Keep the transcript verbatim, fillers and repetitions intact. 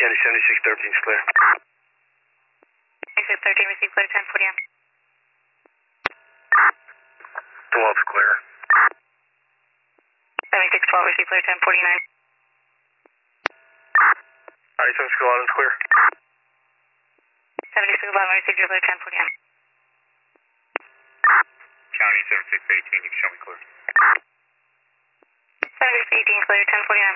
County seventy-six thirteen is clear. seventy-six thirteen, receive clear, ten forty M. twelve is clear. seventy-six twelve, receive clear, ten forty-nine. Alright, seventy-six eleven is clear. seventy-six eleven, receive your clear, ten forty M. County seventy-six eighteen, you can show me clear. seventy-six eighteen, clear, ten forty-nine.